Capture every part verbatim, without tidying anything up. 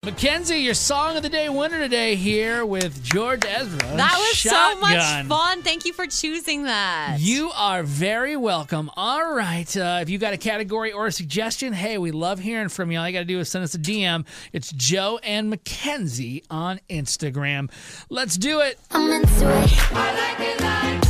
Mackenzie, your Song of the Day winner today here with George Ezra. That was Shotgun. so much fun. Thank you for choosing that. You are very welcome. All right. Uh, if you got a category or a suggestion, hey, we love hearing from you. All you got to do is send us a D M. It's Joe and Mackenzie on Instagram. Let's do it. I'm into it. I like it like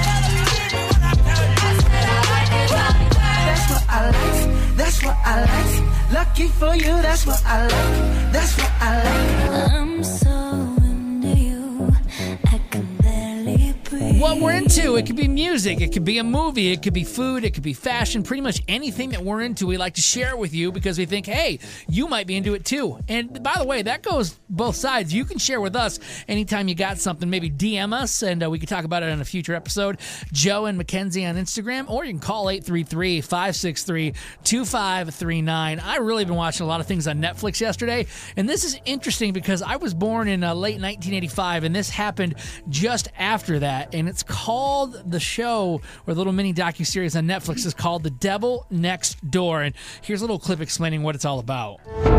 that's what I like. That's what I like. Lucky for you, that's what I like. That's what I like. I'm so into you. I can barely breathe. What we're into, it could be music, it could be a movie, it could be food, it could be fashion, pretty much anything that we're into, we like to share it with you because we think, hey, you might be into it too. And by the way, that goes both sides. You can share with us anytime you got something. Maybe D M us and uh, we can talk about it in a future episode. Joe and Mackenzie on Instagram, or you can call eight three three, five six three, two five three nine. I really been watching a lot of things on Netflix yesterday, and this is interesting because I was born in uh, late nineteen eighty-five, and this happened just after that, and it's called, the show, or the little mini docuseries on Netflix is called The Devil Next Door, and here's a little clip explaining what it's all about.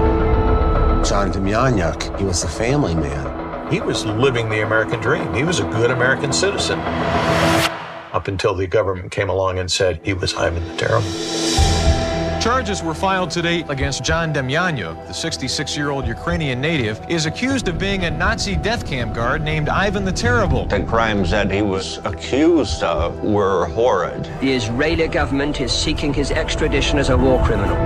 John Demjanjuk, he was a family man. He was living the American dream. He was a good American citizen. Up until the government came along and said he was Ivan the Terrible. Charges were filed today against John Demjanjuk. The sixty-six-year-old Ukrainian native is accused of being a Nazi death camp guard named Ivan the Terrible. The crimes that he was accused of were horrid. The Israeli government is seeking his extradition as a war criminal.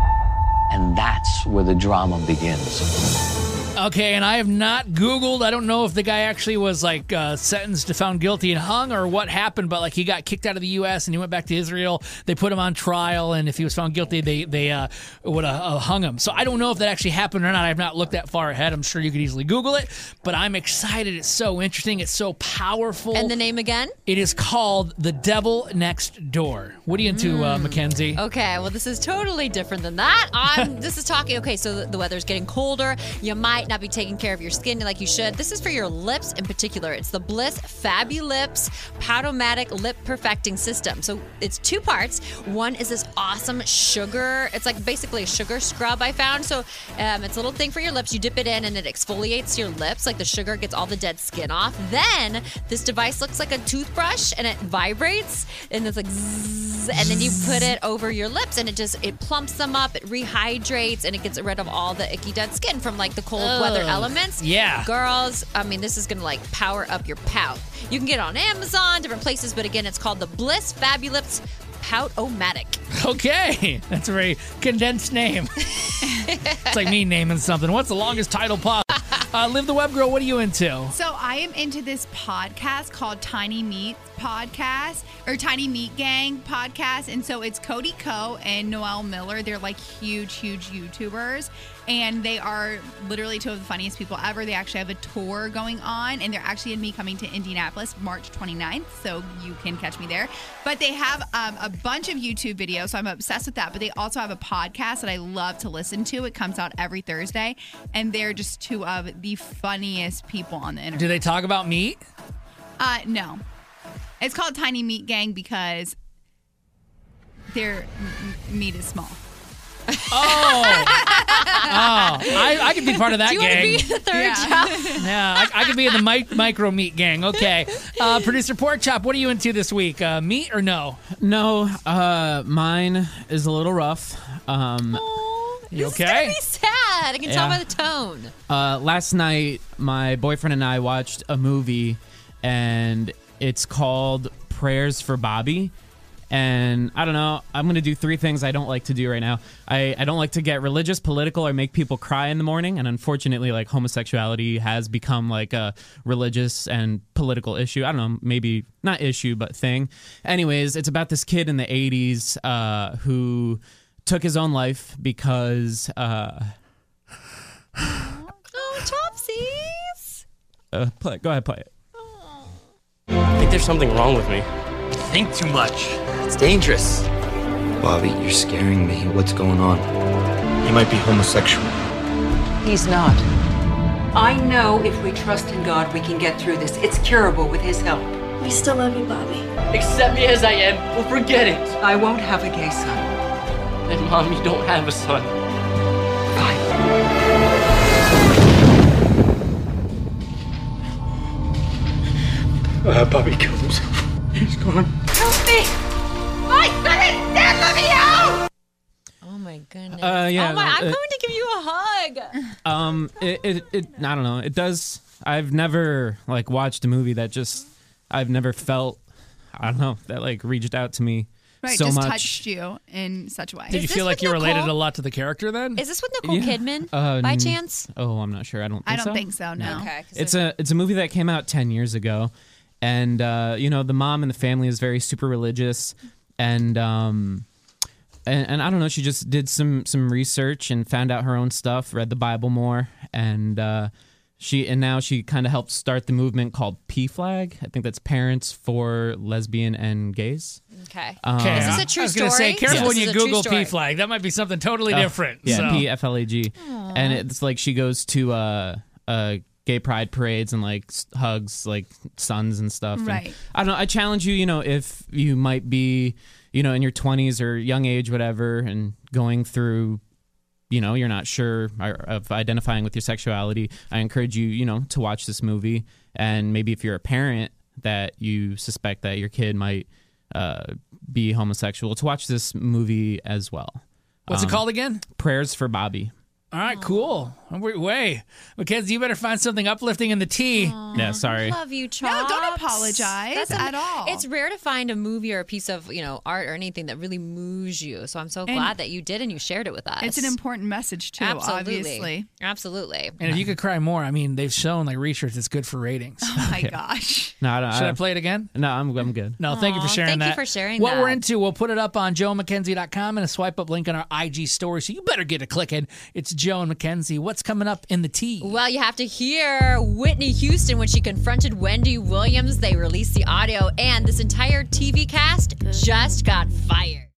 And that's where the drama begins. Okay, and I have not Googled. I don't know if the guy actually was like uh, sentenced to found guilty and hung or what happened, but like he got kicked out of the U S and he went back to Israel. They put him on trial, and if he was found guilty, they they uh, would have uh, hung him. So I don't know if that actually happened or not. I have not looked that far ahead. I'm sure you could easily Google it, but I'm excited. It's so interesting. It's so powerful. And the name again? It is called The Devil Next Door. What are you into, mm. uh, Mackenzie? Okay, well, this is totally different than that. I'm, this is talking, okay, so the, the weather's getting colder. You might not be taking care of your skin like you should. This is for your lips in particular. It's the Bliss Fabulips Powdomatic Lip Perfecting System. So it's two parts. One is this awesome sugar. It's like basically a sugar scrub I found. So um, it's a little thing for your lips. You dip it in and it exfoliates your lips. Like the sugar gets all the dead skin off. Then this device looks like a toothbrush and it vibrates and it's like zzz, and then you put it over your lips and it just, it plumps them up, it rehydrates, and it gets rid of all the icky dead skin from like the cold Ugh. weather elements. Yeah. Girls, I mean, this is going to like power up your pout. You can get it on Amazon, different places, but again, it's called the Bliss Fabulips Pout-O-Matic. Okay, that's a very condensed name. It's like me naming something. What's the longest title possible? Uh, Live the Web Girl, what are you into? So I am into this podcast called Tiny Meat Podcast, or Tiny Meat Gang Podcast. And so it's Cody Ko and Noel Miller. They're like huge, huge YouTubers. And they are literally two of the funniest people ever. They actually have a tour going on. And they're actually going to be coming to Indianapolis March twenty-ninth. So you can catch me there. But they have um, a bunch of YouTube videos. So I'm obsessed with that. But they also have a podcast that I love to listen to. It comes out every Thursday. And they're just two of the funniest people on the internet. Do they talk about meat? Uh, no. It's called Tiny Meat Gang because their m- meat is small. Oh, oh! I, I could be part of that gang. Do you gang. want to be the third Yeah. job? Yeah, I, I could be in the mic, micro meat gang. Okay, uh, producer Pork Chop, what are you into this week? Uh, meat or no? No, uh, mine is a little rough. Um, Oh, You this okay? is gonna be sad. I can tell Yeah. by the tone. uh, last night, my boyfriend and I watched a movie, and it's called Prayers for Bobby. And I don't know, I'm going to do three things I don't like to do right now. I, I don't like to get religious, political, or make people cry in the morning. And unfortunately, like, homosexuality has become like a religious and political issue. I don't know, maybe not issue, but thing. Anyways, it's about this kid in the eighties uh, who took his own life because... Uh, Oh, Topsies. uh, play, go ahead, play it. I think there's something wrong with me. Think too much. It's dangerous. Bobby, you're scaring me. What's going on? He might be homosexual. He's not. I know if we trust in God, we can get through this. It's curable with his help. We still love you, Bobby. Accept me as I am, or forget it. I won't have a gay son. Then, Mom, you don't have a son. Fine. Uh, Bobby killed himself. He's gone. Help me! My son is dead! Let me out! Oh my goodness. Uh, yeah, oh my, I'm uh, going to give you a hug. Um, it, it, it, I don't know. It does. I've never like watched a movie that just, I've never felt, I don't know, that like reached out to me Right, so just much. touched you in such a way. Did you feel like you Nicole? related a lot to the character then? Is this with Nicole Yeah. Kidman Uh, by n- chance? Oh, I'm not sure. I don't. Think I don't so. think so, no. Okay. 'cause It's there's- a it's a movie that came out ten years ago, and uh, you know the mom and the family is very super religious, and um, and, and I don't know. She just did some some research and found out her own stuff, read the Bible more, and uh, she and now she kind of helped start the movement called P Flag. I think that's Parents for Lesbian and Gays. Okay. Um, Is this a true I was gonna story? say, careful Yes. when This you is a true Google story. P Flag. That might be something totally Oh, different. Yeah, so. P F L A G. And it's like she goes to uh, uh, gay pride parades and like s- hugs like sons and stuff. And Right. I don't know. I challenge you, you know, if you might be, you know, in your twenties or young age, whatever, and going through, you know, you're not sure of identifying with your sexuality, I encourage you, you know, to watch this movie. And maybe if you're a parent that you suspect that your kid might uh, be homosexual, to watch this movie as well. What's Um, it called again? Prayers for Bobby. All right, cool. Wait, wait. Mackenzie, you better find something uplifting in the tea. Yeah, sorry. Love you, Chops. No, don't apologize That's at all. It's rare to find a movie or a piece of, you know, art or anything that really moves you. So I'm so And glad that you did and you shared it with us. It's an important message, too, Absolutely. obviously. Absolutely. And if you could cry more, I mean, they've shown like research it's good for ratings. Oh, my gosh. No, I don't, Should I play it again? No, I'm I'm good. No, thank you for Aw, sharing thank you that. for sharing what that. we're into, we'll put it up on joe mackenzie dot com and a swipe up link on our I G story. So you better get a clicking. It's Joe and Mackenzie. What's coming up in the tea? Well, you have to hear Whitney Houston when she confronted Wendy Williams. They released the audio, and this entire T V cast just got fired.